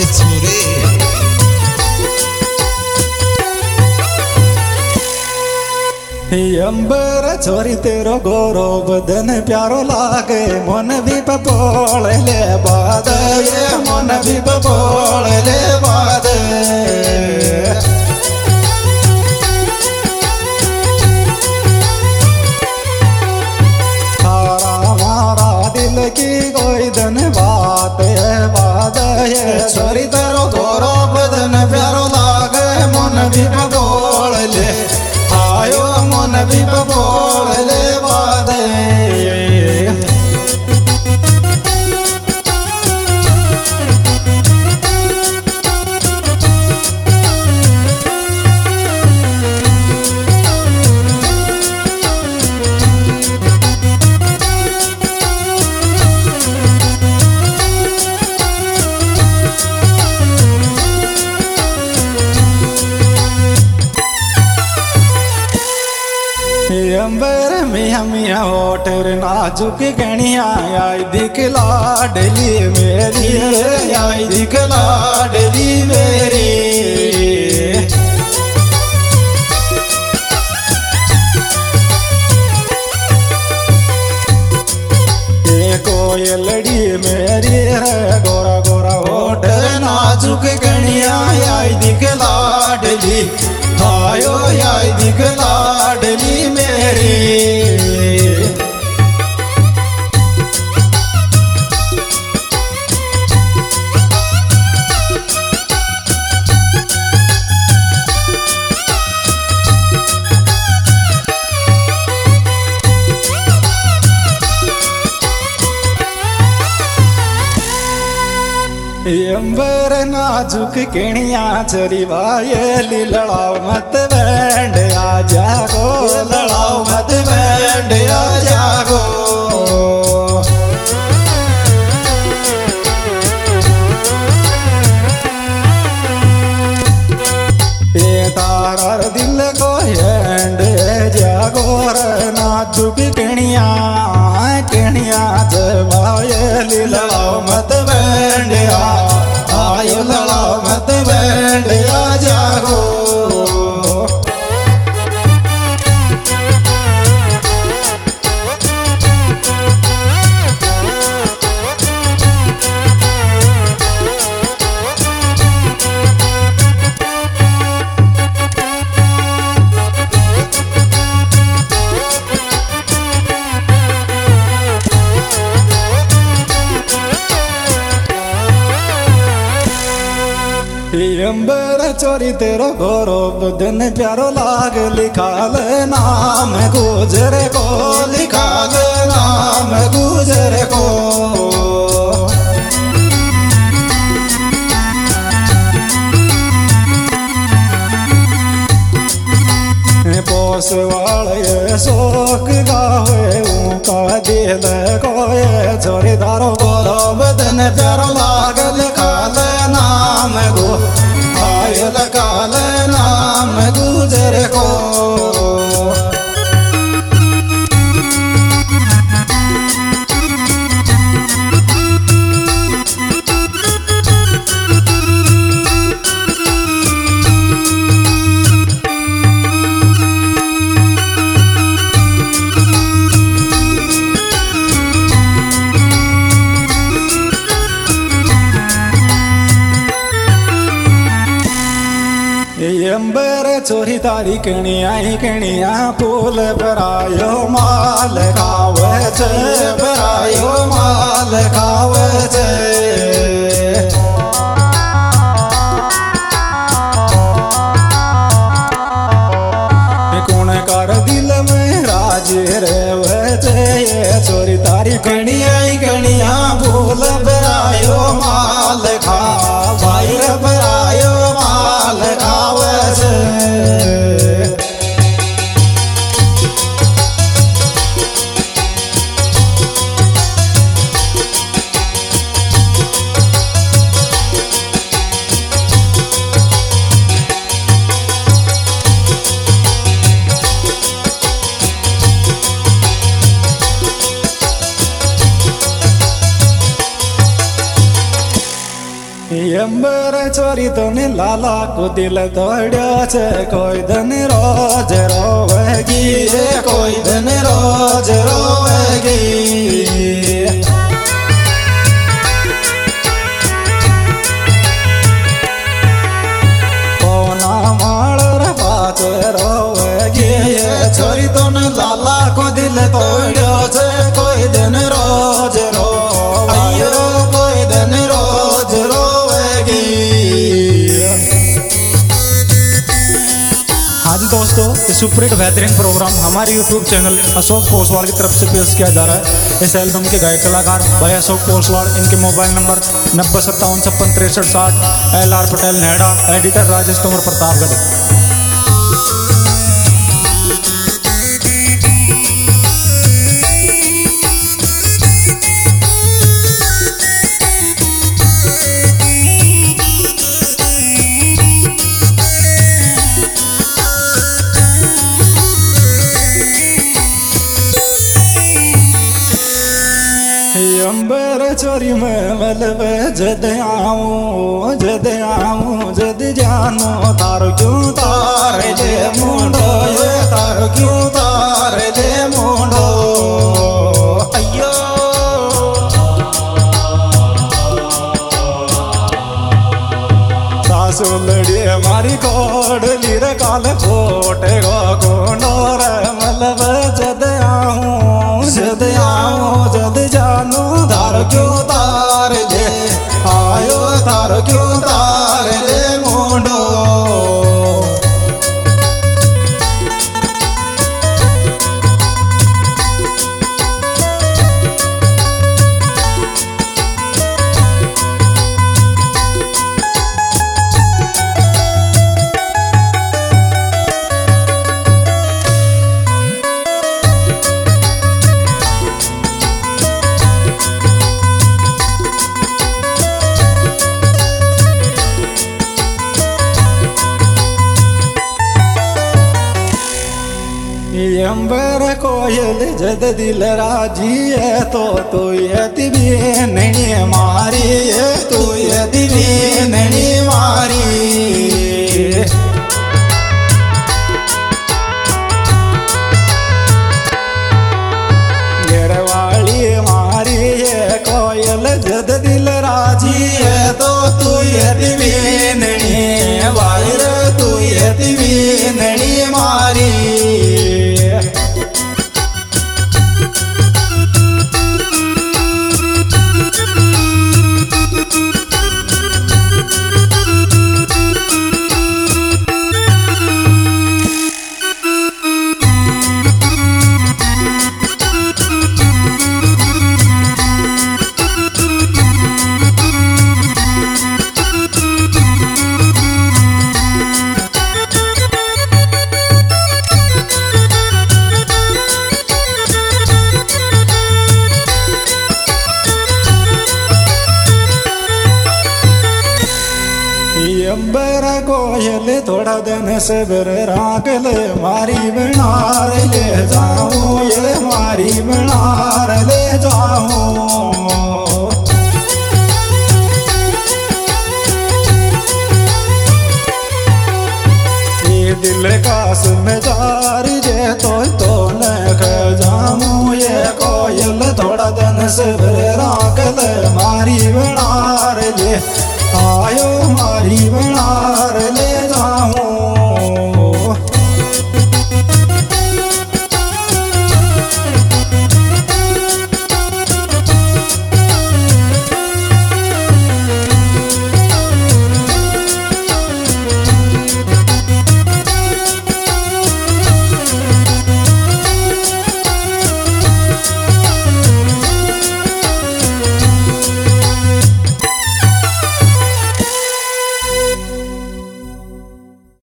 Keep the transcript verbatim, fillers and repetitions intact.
छोरे अंबर छोरी तेरो गोरो बदन प्यारो लागे मन भी पपोल ले बाद ये मन भी पपोल ले बाद तारा मारा दिल की कोई धन बात है बाद ये छोरी तेरो गोरो बदन प्यारो लागे मन भी पपोल ले आयो मन भी बबोल ले बादे अंबर मिया मिया होठर नाजुक गणिया आई दिख लाडली मेरी आई दिख लाडली मेरी कोयलड़ी मेरी है गोरा गोरा होठ नाजुक गणिया आई दिख लाडली आयो आई दिख लाडली मेरी अंबर नाजुक किणिया चरी वाये लड़ाओ मत बैंड आ जागो लड़ाओ मत बैंड आ जागो ये तारा दिल को हैंड जागो नाजुक किणिया किणिया चवाये लड़ाओ मत बैंड आ आयो लड़ाओ मत बैंड आ जागो अंबर चोरी तेरो गोरो बदन प्यारो लाग लिखाल नाम गुजर को लिखाल नाम गुजर को पोस वाले शोक गावे ऊका दिल कोए चोरी दारो गोरो बदन प्यारो लाग लिखाल नाम गो आयल काल नाम गुजर को अंबर चोरी तारी कणिया कणिया फूल बरायो माल खावच बरायो माल खावच कौन कर दिल में राज रेवच चोरी तारी कणिया कणिया फूल बरायो माल खा भाई बरायो माल खावच अंबर चोरी तो ने लाला को दिल तोड़्यो छे कोई दिन रोज रोवेगी कोई दिन रोज रोवेगी कोना माल रे बात रोवेगी चोरी तो ने लाला को दिल तोड़्यो छे कोई दिन रोज रोवेगी कोई दिन रोज रोवेगी। हाँ जी दोस्तों, ये सुपरहिट बेहतरीन प्रोग्राम हमारे यूट्यूब चैनल अशोक पोसवाल की तरफ से पेश किया जा रहा है। इस एल्बम के गायक कलाकार भाई अशोक पोसवाल, इनके मोबाइल नंबर नब्बे सत्तावन छप्पन तिरसठ साठ। L R Patel Nehda, editor Rajesh Tomar Pratapgarh. अंबर चोरी में मलब जद आऊं जद आऊं जद जानो तारो क्यों तार दे मुंडो ये तारो क्यों तार दे मुंडो अयो सासू लड़ी हमारी कोडली रे काले फोटे गो कोंडोर मलब जद आऊं जद आऊं जद जानो तार क्यों तार दे आयो तार क्यों तार दे मुंडो अंबर कोयल जद दिल राजी है तो तू ये दिवी नैनी मारी है तू ये दिवी नैनी मारी गिरवाली मारी है कोयल जद दिल राजी है तो तू ये दिवी नैनी वाली तू ये दिवी नैनी मारी अंबर कोयल थोड़ा दिन से बर रागल मारी बनार ले जाऊं ये मारी बनार ले जाऊं ये दिल का सुमजार जे तो तो न ख जाऊं ये कोयल थोड़ा दिन से बर रागल मारी बनार ले आयो मारी बनार ले